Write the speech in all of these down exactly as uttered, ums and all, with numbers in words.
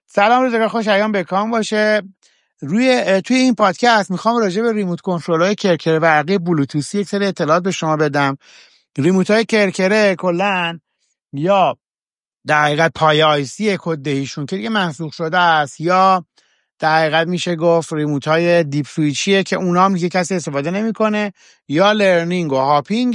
سلام، روزگار خوش، ایام بکام باشه. روی توی این پادکست میخوام راجع به ریموت کنترل‌های کرکره برقی بلوتوثی یک سری اطلاعات به شما بدم. ریموت‌های کرکره کلاً یا در حقیقت پای آیسی کددهیشون که دیگه منسوخ شده است، یا در حقیقت میشه گفت ریموت‌های دیپ سویچیه که اونا هم دیگه کسی استفاده نمیکنه، یا لرنینگ و هاپینگ،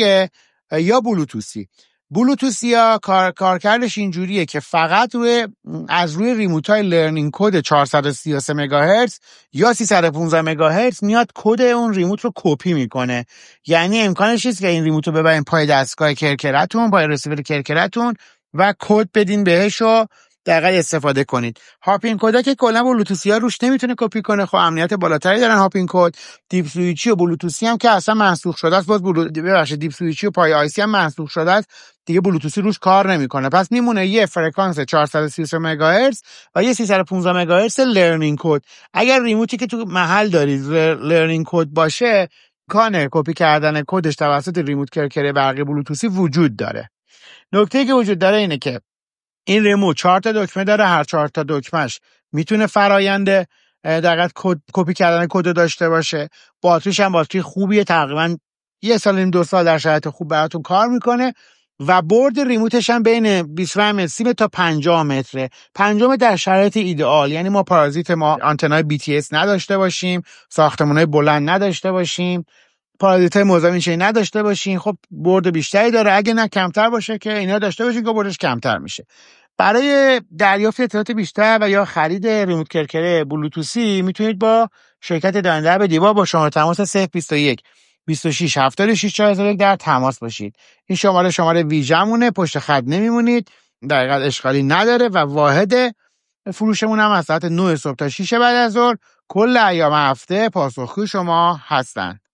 یا بلوتوثی. بلوتوثی ها کار کارکردش اینجوریه که فقط روی از روی ریموت های لرنینگ کد چهارصد و سی و سه مگاهرتز یا سیصد و پانزده مگاهرتز میاد کد اون ریموت رو کپی میکنه. یعنی امکانش نیست که این ریموت رو ببرین پای دستگاه کرکرتون، پای رسیور کرکرتون و کد بدین بهش و دقیقاً استفاده کنید. هاپینگ کدا که کلا بلوتوثی ها روش نمیتونه کپی کنه، خب امنیت بالاتری دارن هاپینگ کد. دیپ سویچی و بلوتوثی هم که اصلا منسوخ شده است، باز بلو... ببخشید دیپ سویچی و پای آیسی هم منسوخ شده است، دیگه بلوتوثی روش کار نمیکنه. پس میمونه یه فرکانس چهارصد و سی و سه مگاهرتز و یه سیصد و پانزده مگاهرتز لرنینگ کد. اگر ریموتی که تو محل دارید لرنینگ کد باشه، امکان کپی کردن کدش توسط ریموت کرکره برقی بلوتوثی وجود داره. نکته‌ای که وجود داره اینه که این ریموت چهار تا دکمه داره، هر چهار تا دکمهش میتونه فرآیند دقیقاً کد کپی کردن کد داشته باشه. باتریش هم باتری خوبیه، تقریبا یه سال این دو سال در شرایط خوب براتون کار میکنه و برد ریموتش هم بین بیست و پنج متر تا پنجاه متره. پنجاه متر در شرایط ایدئال، یعنی ما پارازیت ما آنتنای بی تی اس نداشته باشیم، ساختمان‌های بلند نداشته باشیم، پارازیت‌های مزاحم چه نداشته باشین، خب برد بیشتری داره. اگه نه کمتر باشه که اینا داشته باشین که بردش کمتر میشه. برای دریافت اطلاعات بیشتر و یا خرید ریموت کرکره بلوتوثی میتونید با شرکت داینده به دیوا با شماره تماس صفر بیست و یک بیست و شش هفتاد و شش چهار یک در تماس باشید. این شماره شماره ویژمونه، پشت خط نمیمونید، دقیقاً اشکالی نداره و واحد فروشمون هم از ساعت نه صبح تا شش بعد از ظهر کل ایام هفته پاسخگوی شما هستن.